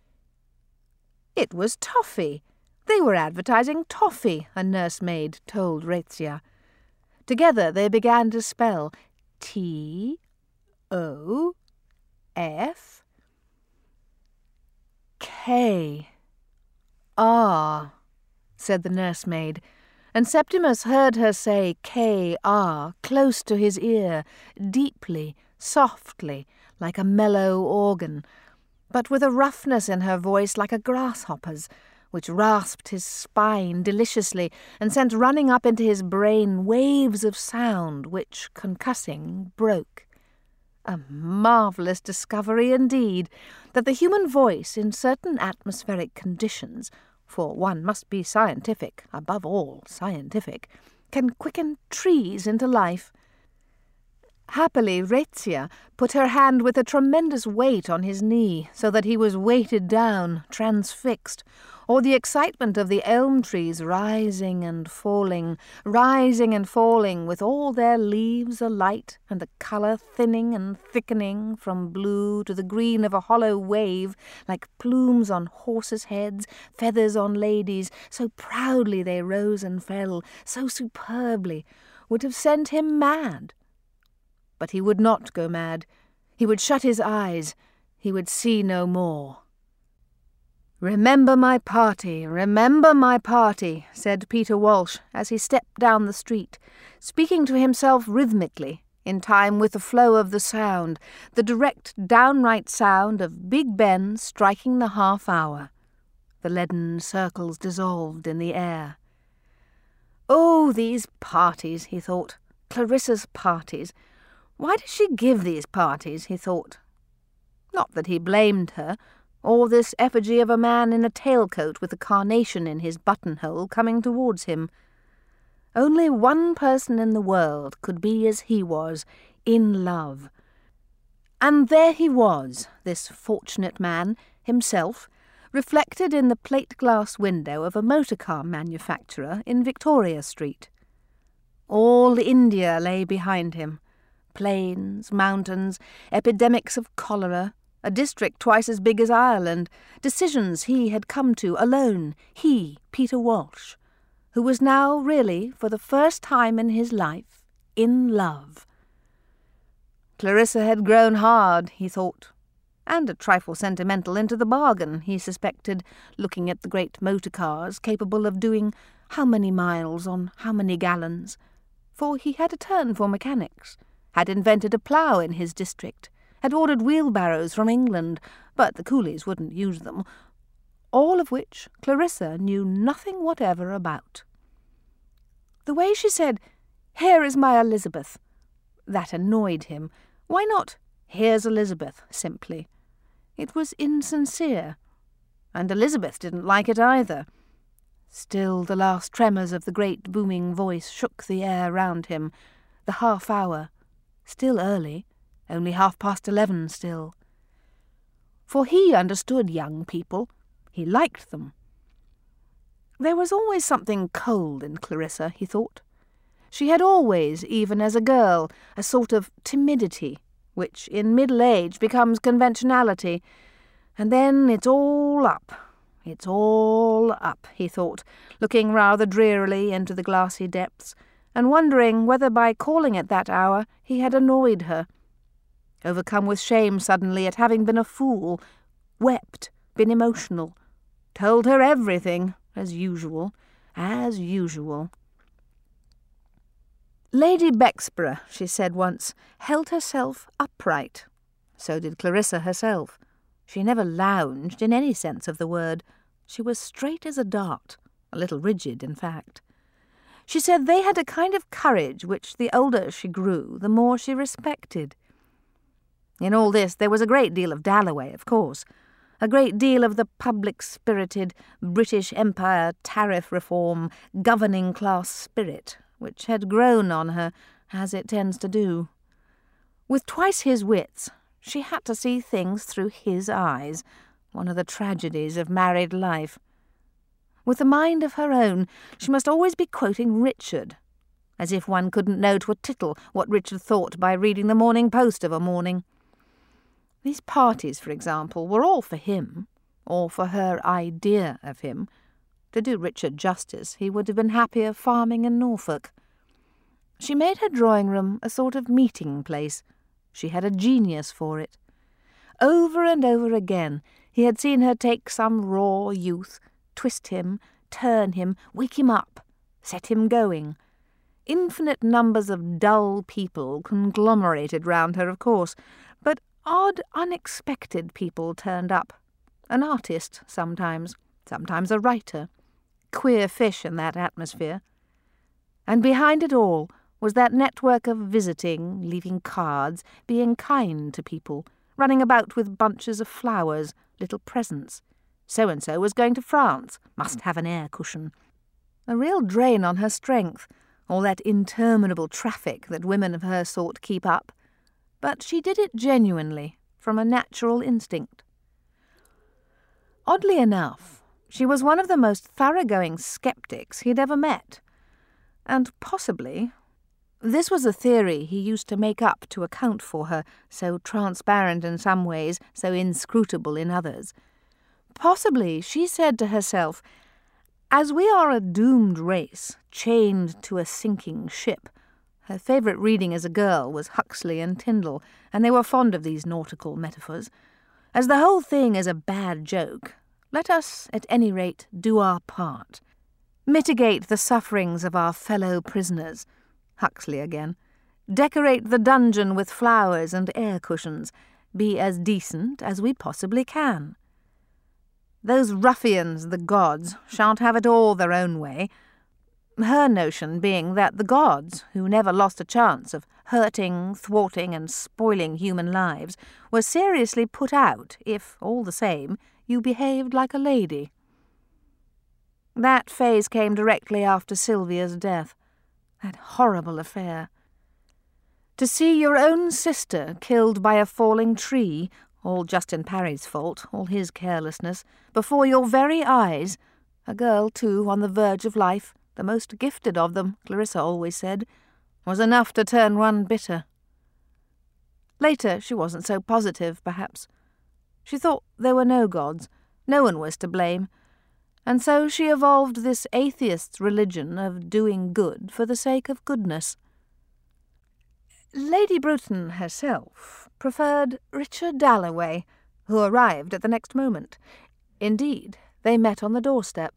It was toffee. They were advertising toffee, a nursemaid told Razzia. Together they began to spell T-O-F-K-R, said the nursemaid, and Septimus heard her say K-R close to his ear, deeply, softly, like a mellow organ, but with a roughness in her voice like a grasshopper's, which rasped his spine deliciously and sent running up into his brain waves of sound which, concussing, broke. A marvellous discovery indeed, that the human voice in certain atmospheric conditions, for one must be scientific, above all scientific, can quicken trees into life. Happily, Razzia put her hand with a tremendous weight on his knee, so that he was weighted down, transfixed, or the excitement of the elm trees rising and falling, with all their leaves alight, and the colour thinning and thickening from blue to the green of a hollow wave, like plumes on horses' heads, feathers on ladies, so proudly they rose and fell, so superbly, would have sent him mad. But he would not go mad. He would shut his eyes. He would see no more. "Remember my party, said Peter Walsh as he stepped down the street, speaking to himself rhythmically, in time with the flow of the sound, the direct, downright sound of Big Ben striking the half-hour. The leaden circles dissolved in the air. Oh, these parties, he thought. Clarissa's parties. Why does she give these parties, he thought. Not that he blamed her, or this effigy of a man in a tailcoat with a carnation in his buttonhole coming towards him. Only one person in the world could be as he was, in love. And there he was, this fortunate man, himself, reflected in the plate-glass window of a motor-car manufacturer in Victoria Street. All India lay behind him. Plains, mountains, epidemics of cholera, a district twice as big as Ireland, decisions he had come to alone, he, Peter Walsh, who was now really, for the first time in his life, in love. Clarissa had grown hard, he thought, and a trifle sentimental into the bargain, he suspected, looking at the great motor cars capable of doing how many miles on how many gallons, for he had a turn for mechanics, had invented a plough in his district, had ordered wheelbarrows from England, but the coolies wouldn't use them, all of which Clarissa knew nothing whatever about. The way she said, "Here is my Elizabeth," that annoyed him. Why not, "Here's Elizabeth," simply? It was insincere, and Elizabeth didn't like it either. Still the last tremors of the great booming voice shook the air round him. The half-hour, still early, only 11:30 still. For he understood young people. He liked them. There was always something cold in Clarissa, he thought. She had always, even as a girl, a sort of timidity, which in middle age becomes conventionality. And then it's all up, he thought, looking rather drearily into the glassy depths, and wondering whether by calling at that hour he had annoyed her. Overcome with shame suddenly at having been a fool, wept, been emotional, told her everything, as usual. Lady Bexborough, she said once, held herself upright. So did Clarissa herself. She never lounged in any sense of the word. She was straight as a dart, a little rigid, in fact. She said they had a kind of courage which the older she grew, the more she respected. In all this there was a great deal of Dalloway, of course, a great deal of the public-spirited British Empire tariff reform governing class spirit, which had grown on her, as it tends to do. With twice his wits, she had to see things through his eyes, one of the tragedies of married life. With a mind of her own, she must always be quoting Richard, as if one couldn't know to a tittle what Richard thought by reading the Morning Post of a morning. These parties, for example, were all for him, or for her idea of him. To do Richard justice, he would have been happier farming in Norfolk. She made her drawing-room a sort of meeting place. She had a genius for it. Over and over again he had seen her take some raw youth, twist him, turn him, wake him up, set him going. Infinite numbers of dull people conglomerated round her, of course, but odd, unexpected people turned up. An artist, sometimes a writer. Queer fish in that atmosphere. And behind it all, was that network of visiting, leaving cards, being kind to people, running about with bunches of flowers, little presents. So-and-so was going to France, must have an air cushion. A real drain on her strength, all that interminable traffic that women of her sort keep up. But she did it genuinely, from a natural instinct. Oddly enough, she was one of the most thoroughgoing sceptics he'd ever met. And possibly, this was a theory he used to make up to account for her, so transparent in some ways, so inscrutable in others. Possibly, she said to herself, as we are a doomed race, chained to a sinking ship. Her favourite reading as a girl was Huxley and Tyndall, and they were fond of these nautical metaphors. As the whole thing is a bad joke, let us, at any rate, do our part. Mitigate the sufferings of our fellow prisoners. Huxley again. Decorate the dungeon with flowers and air cushions. Be as decent as we possibly can. Those ruffians, the gods, shan't have it all their own way. Her notion being that the gods, who never lost a chance of hurting, thwarting, and spoiling human lives, were seriously put out if, all the same, you behaved like a lady. That phase came directly after Sylvia's death. That horrible affair. To see your own sister killed by a falling tree, all Justin Parry's fault, all his carelessness, before your very eyes, a girl, too, on the verge of life, the most gifted of them, Clarissa always said, was enough to turn one bitter. Later she wasn't so positive, perhaps. She thought there were no gods, no one was to blame, and so she evolved this atheist's religion of doing good for the sake of goodness. Lady Bruton herself preferred Richard Dalloway, who arrived at the next moment. Indeed, they met on the doorstep.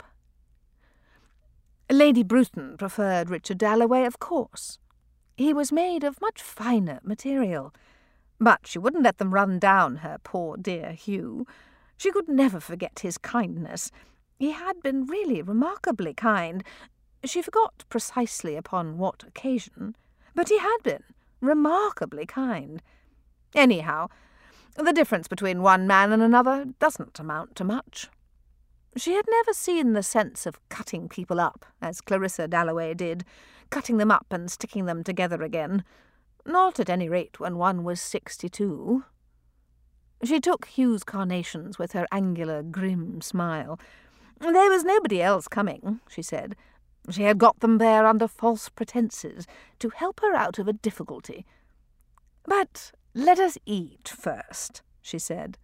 Lady Bruton preferred Richard Dalloway, of course. He was made of much finer material, but she wouldn't let them run down her poor dear Hugh. She could never forget his kindness. He had been really remarkably kind. She forgot precisely upon what occasion, but he had been remarkably kind. Anyhow, the difference between one man and another doesn't amount to much. She had never seen the sense of cutting people up, as Clarissa Dalloway did, cutting them up and sticking them together again. Not at any rate when one was 62. She took Hugh's carnations with her angular, grim smile. There was nobody else coming, she said. She had got them there under false pretences, to help her out of a difficulty. But let us eat first, she said.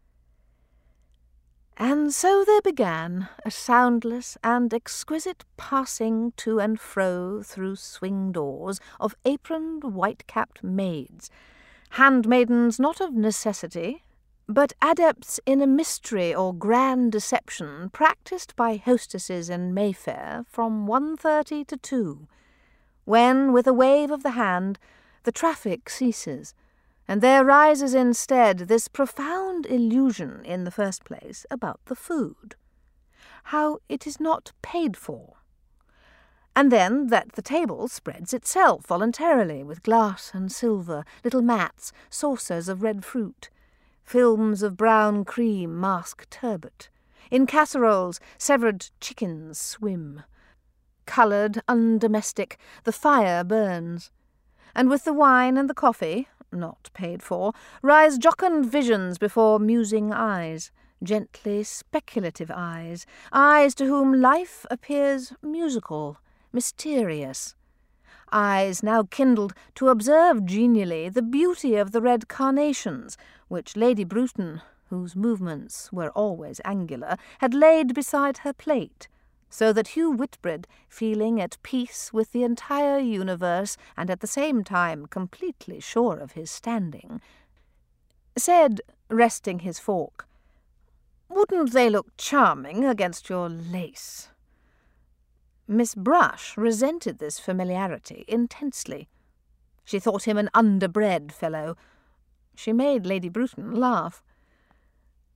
And so there began a soundless and exquisite passing to and fro through swing doors of aproned, white-capped maids, handmaidens not of necessity, but adepts in a mystery or grand deception practised by hostesses in Mayfair from 1:30 to 2, when, with a wave of the hand, the traffic ceases, and there rises instead this profound illusion in the first place about the food, how it is not paid for, and then that the table spreads itself voluntarily with glass and silver, little mats, saucers of red fruit, films of brown cream mask turbot. In casseroles severed chickens swim. Coloured, undomestic, the fire burns, and with the wine and the coffee, not paid for, rise jocund visions before musing eyes, gently speculative eyes, eyes to whom life appears musical, mysterious, eyes now kindled to observe genially the beauty of the red carnations, which Lady Bruton, whose movements were always angular, had laid beside her plate, so that Hugh Whitbread, feeling at peace with the entire universe and at the same time completely sure of his standing, said, resting his fork, "Wouldn't they look charming against your lace?" Miss Brush resented this familiarity intensely. She thought him an underbred fellow. She made Lady Bruton laugh.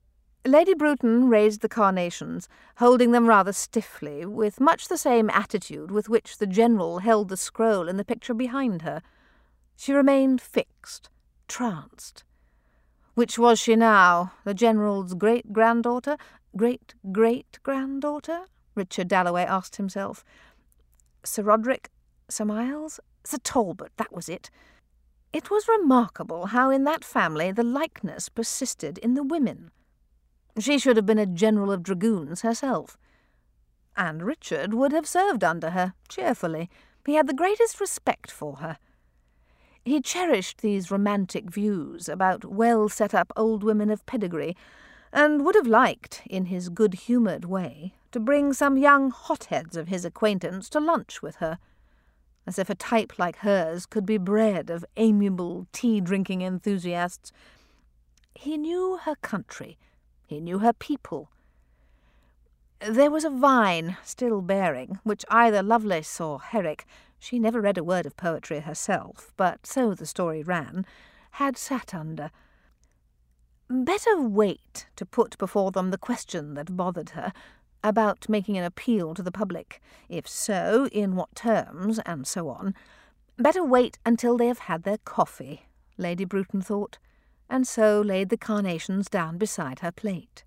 Lady Bruton raised the carnations, holding them rather stiffly, with much the same attitude with which the General held the scroll in the picture behind her. She remained fixed, tranced. Which was she now, the General's great-granddaughter? Great-great-granddaughter? Richard Dalloway asked himself. Sir Roderick, Sir Miles, Sir Talbot, that was it. It was remarkable how in that family the likeness persisted in the women. She should have been a general of dragoons herself. And Richard would have served under her, cheerfully. He had the greatest respect for her. He cherished these romantic views about well-set-up old women of pedigree, and would have liked, in his good-humoured way, to bring some young hotheads of his acquaintance to lunch with her, as if a type like hers could be bred of amiable tea-drinking enthusiasts. He knew her country. He knew her people. There was a vine still bearing, which either Lovelace or Herrick, she never read a word of poetry herself, but so the story ran, had sat under. Better wait to put before them the question that bothered her, about making an appeal to the public. If so, in what terms, and so on. Better wait until they have had their coffee, Lady Bruton thought, and so laid the carnations down beside her plate.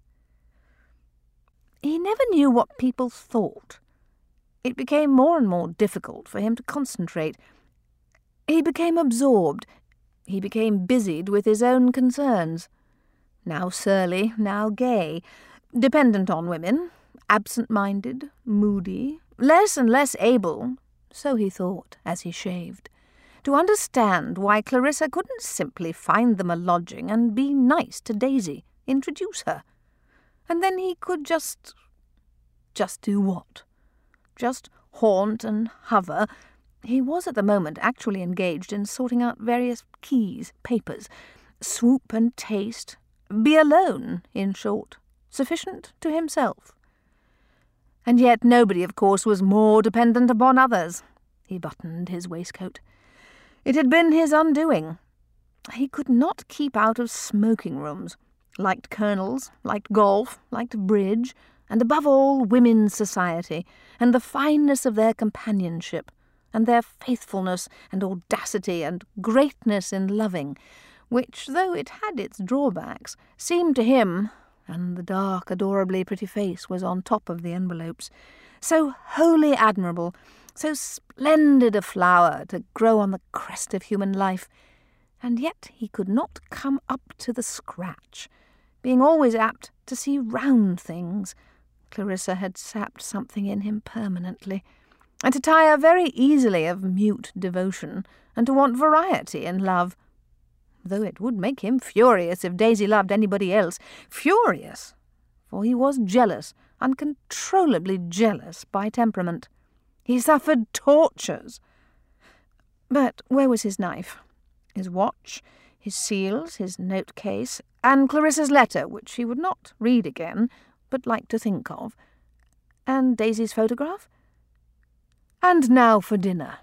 He never knew what people thought. It became more and more difficult for him to concentrate. He became absorbed. He became busied with his own concerns. Now surly, now gay, dependent on women, absent-minded, moody, less and less able, so he thought as he shaved, to understand why Clarissa couldn't simply find them a lodging and be nice to Daisy, introduce her. And then he could just do what? Just haunt and hover. He was at the moment actually engaged in sorting out various keys, papers, swoop and taste, be alone, in short, sufficient to himself. And yet nobody, of course, was more dependent upon others. He buttoned his waistcoat. It had been his undoing. He could not keep out of smoking-rooms, liked colonels, liked golf, liked bridge, and above all women's society, and the fineness of their companionship, and their faithfulness and audacity and greatness in loving, which, though it had its drawbacks, seemed to him, and the dark, adorably pretty face was on top of the envelopes, so wholly admirable, so splendid a flower to grow on the crest of human life, and yet he could not come up to the scratch, being always apt to see round things. Clarissa had sapped something in him permanently, and to tire very easily of mute devotion, and to want variety in love, though it would make him furious if Daisy loved anybody else. Furious, for he was jealous, uncontrollably jealous by temperament. He suffered tortures. But where was his knife? His watch, his seals, his note-case, and Clarissa's letter, which he would not read again, but liked to think of, and Daisy's photograph? And now for dinner.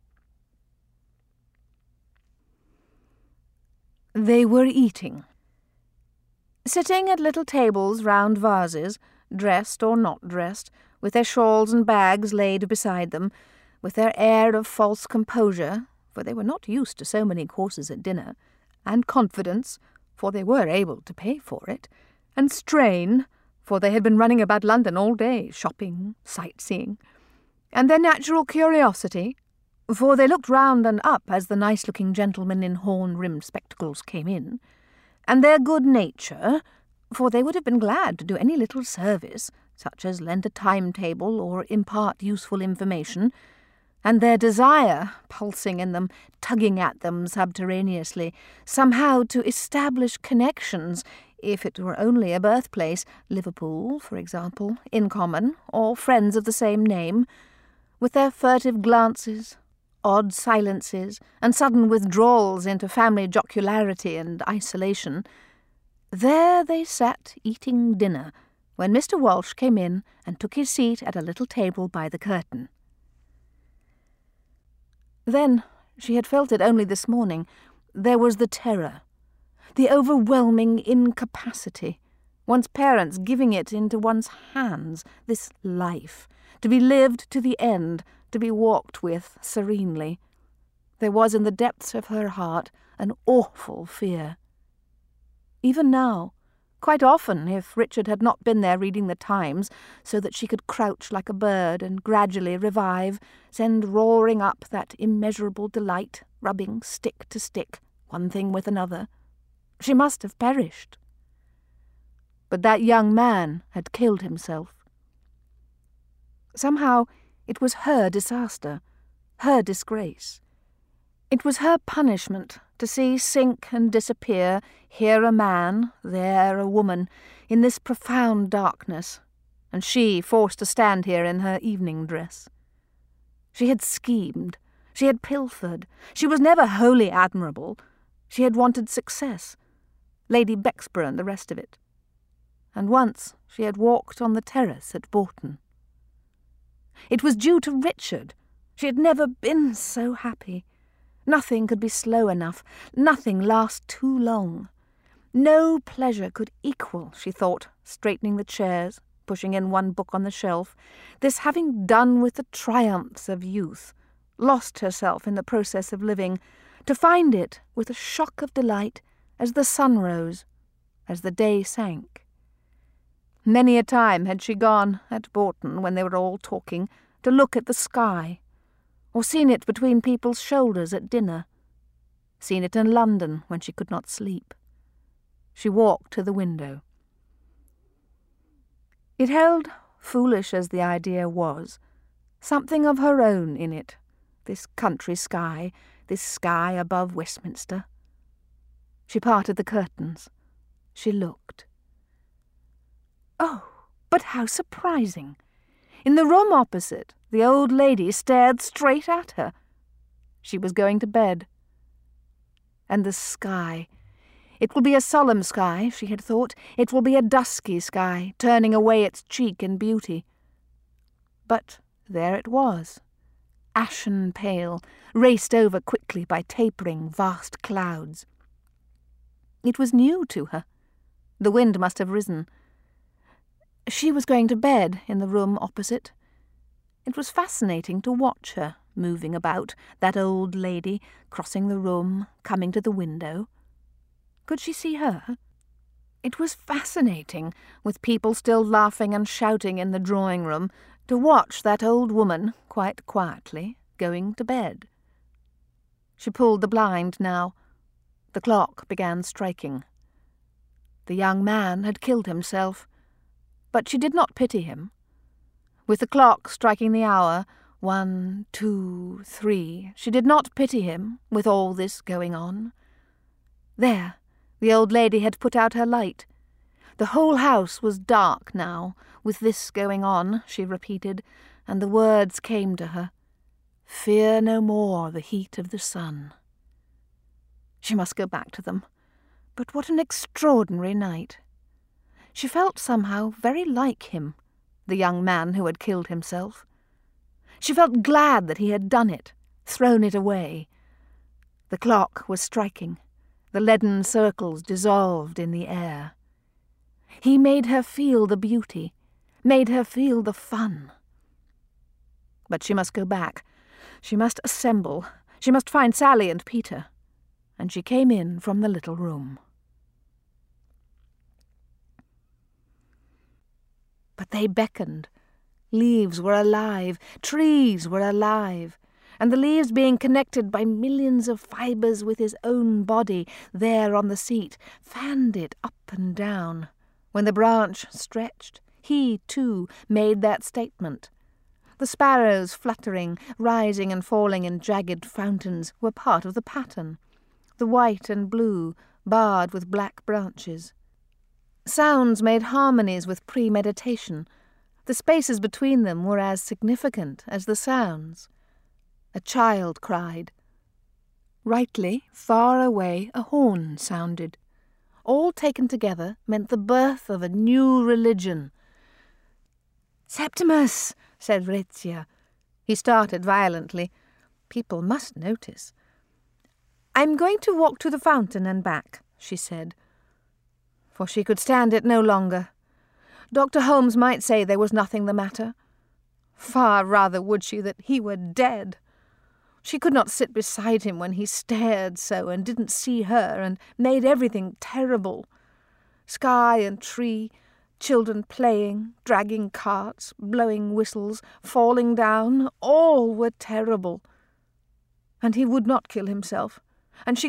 They were eating. Sitting at little tables round vases, dressed or not dressed, with their shawls and bags laid beside them, with their air of false composure, for they were not used to so many courses at dinner, and confidence, for they were able to pay for it, and strain, for they had been running about London all day, shopping, sightseeing, and their natural curiosity, for they looked round and up as the nice-looking gentlemen in horn-rimmed spectacles came in, and their good nature, for they would have been glad to do any little service, such as lend a timetable or impart useful information, and their desire, pulsing in them, tugging at them subterraneously, somehow to establish connections, if it were only a birthplace, Liverpool, for example, in common, or friends of the same name, with their furtive glances, odd silences, and sudden withdrawals into family jocularity and isolation. There they sat eating dinner, when Mr. Walsh came in and took his seat at a little table by the curtain. Then, she had felt it only this morning, there was the terror, the overwhelming incapacity, one's parents giving it into one's hands, this life, to be lived to the end, to be walked with serenely. There was in the depths of her heart an awful fear. Even now, quite often, if Richard had not been there reading the Times, so that she could crouch like a bird and gradually revive, send roaring up that immeasurable delight, rubbing stick to stick, one thing with another, she must have perished. But that young man had killed himself. Somehow it was her disaster, her disgrace. It was her punishment to see sink and disappear, here a man, there a woman, in this profound darkness, and she forced to stand here in her evening dress. She had schemed, she had pilfered, she was never wholly admirable, she had wanted success, Lady Bexborough and the rest of it. And once she had walked on the terrace at Bourton. It was due to Richard. She had never been so happy. Nothing could be slow enough, nothing last too long. No pleasure could equal, she thought, straightening the chairs, pushing in one book on the shelf, this having done with the triumphs of youth, lost herself in the process of living, to find it with a shock of delight as the sun rose, as the day sank. Many a time had she gone, at Bourton, when they were all talking, to look at the sky, or seen it between people's shoulders at dinner, seen it in London when she could not sleep. She walked to the window. It held, foolish as the idea was, something of her own in it, this country sky, this sky above Westminster. She parted the curtains. She looked. Oh, but how surprising! In the room opposite, the old lady stared straight at her. She was going to bed. And the sky. It will be a solemn sky, she had thought. It will be a dusky sky, turning away its cheek in beauty. But there it was, ashen pale, raced over quickly by tapering, vast clouds. It was new to her. The wind must have risen. She was going to bed in the room opposite. It was fascinating to watch her, moving about, that old lady, crossing the room, coming to the window. Could she see her? It was fascinating, with people still laughing and shouting in the drawing-room, to watch that old woman, quite quietly, going to bed. She pulled the blind now. The clock began striking. The young man had killed himself, but she did not pity him. With the clock striking the hour, 1, 2, 3, she did not pity him, with all this going on. There, the old lady had put out her light. The whole house was dark now, with this going on, she repeated, and the words came to her. Fear no more the heat of the sun. She must go back to them. But what an extraordinary night. She felt somehow very like him, the young man who had killed himself. She felt glad that he had done it, thrown it away. The clock was striking. The leaden circles dissolved in the air. He made her feel the beauty, made her feel the fun. But she must go back. She must assemble. She must find Sally and Peter. And she came in from the little room. But they beckoned. Leaves were alive, trees were alive, and the leaves being connected by millions of fibres with his own body, there on the seat, fanned it up and down. When the branch stretched, he, too, made that statement. The sparrows fluttering, rising and falling in jagged fountains, were part of the pattern. The white and blue, barred with black branches. Sounds made harmonies with premeditation. The spaces between them were as significant as the sounds. A child cried. Rightly, far away, a horn sounded. All taken together meant the birth of a new religion. "Septimus!" said Rizzia. He started violently. People must notice. "I'm going to walk to the fountain and back," she said. for she could stand it no longer. Dr. Holmes might say there was nothing the matter. Far rather would she that he were dead. She could not sit beside him when he stared so and didn't see her and made everything terrible. Sky and tree, children playing, dragging carts, blowing whistles, falling down, all were terrible. And he would not kill himself, and she